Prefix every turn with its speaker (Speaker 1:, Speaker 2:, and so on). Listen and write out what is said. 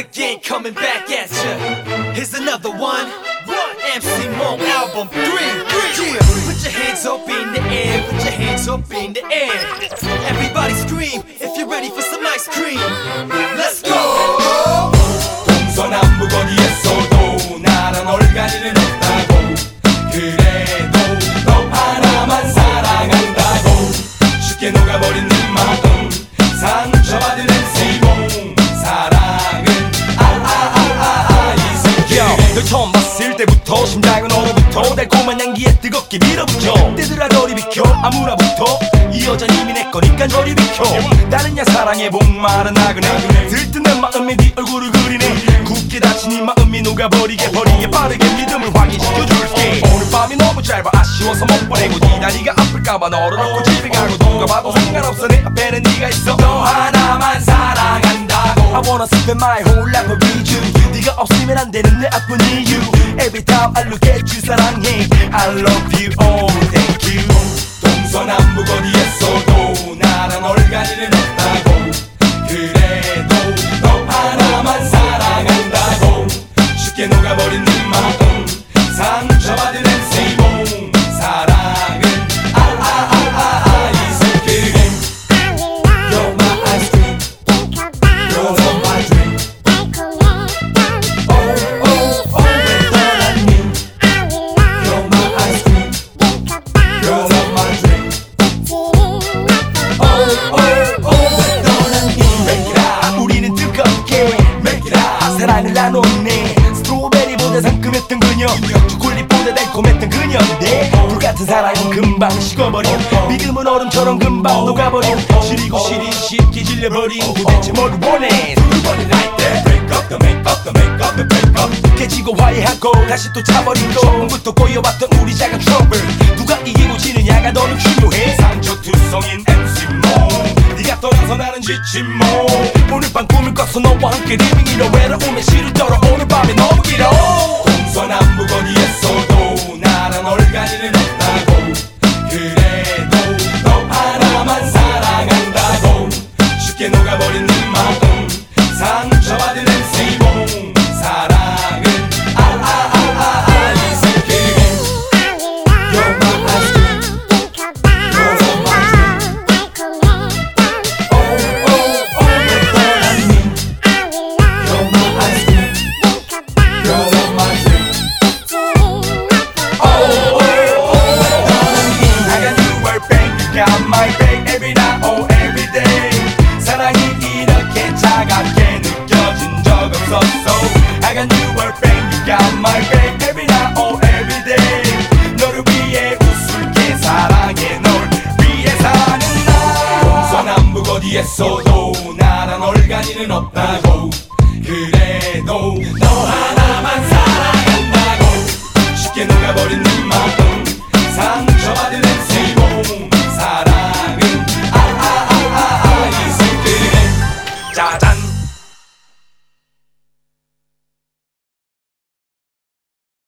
Speaker 1: again, coming back at ya. Here's another one. MC Mo album 3. Yeah. Put your hands up in the air, put your hands up in the air. Everybody scream if you're ready for some ice cream. Let's go.
Speaker 2: 동서남북 어디에서도 나란 얼간이는 없다고. 그래도 너 하나만 사랑한다고. 쉽게 녹아버린 네 마음 상처받은 MC 몽. 사랑은 널 처음 봤을 때부터 심장은 얼어붙어 달콤한 향기에 뜨겁게 밀어붙여. 뜨들아 저리 비켜 아무나부터 이 여자 이미 내 거니까 저리 비켜. 다른 야 사랑에 목마른 나그네 들뜬 내 마음에 네 얼굴을 그리네. 굳게 닫힌 이 마음이 녹아버리게 버리게 빠르게 믿음을 확인시켜줄게. 오늘 밤이 너무 짧아 아쉬워서 못 보내고 네 다리가 아플까봐 너를 업고 집에 가고. 누가 봐도 상관없어 내 앞에는 네가 있어. 너 하나만 사랑한다고. I wanna spend my whole life with you. 네가 없으면 안 되는 내 아픈 이유. Every time I look at you 사랑해. I love you, oh thank you. 동서남북 어디에서도 나란 얼간이는 없다고. 그래도 너 하나만 사랑한다고. 쉽게 녹아버린 네 마음 상처받은 MC 몽. 사랑은 이슬 그림. You're my ice cream. You're my dream. 왜 떠났니? You're my ice cream. You're my dream. 왜 떠났니? Make it up. 우리는 뜨겁게 Make it up. 사랑을 나눴네. 스트로베리보다 상큼했던 그녀, 초콜릿보다 달콤했던 그녀인데 불같은 사랑은 금방 식어버려. 믿음은 얼음처럼 금방 녹아버려. 시리고 시린 쉽게 질려버린 도대체 뭘 원해. 두번이 날 때 break up the make up the make up the break up. 깨지고 화해하고 다시 또 차버리고 처음부터 꼬여왔던 우리 작은 trouble. 누가 이기고 지느냐가 너는 중요해. 상처투성인 MC 몽. 네가 떠나서 나는 지친 몽. 오늘 밤 꿈을 꿨어 너와 함께 리빙이라. 외로움에 시를 떨어 오늘 밤이 너무 길어. 동서남북 어디에서도 나란 얼간이는 없다고. 그래도 너 하나만 사랑한다고. 쉽게 녹아버린 네 마음 상처받은 MC 몽. 사랑은 이슬 그림. You're my ice cream. You're my dream. 왜 떠났니? You're my ice cream. You're my dream. I got your back, you got my back every night, oh every day. 사랑이 이렇게 차갑게 느껴진 적 없었어. I got your back, you got my back every night, oh every day. 너를 위해 웃을게 사랑해 널 위해 사는 나. 동서남북 어디에서도 나란 얼간이는 없다고. 그래도 너 하나만 사랑한다고. 쉽게 녹아버린 네 마음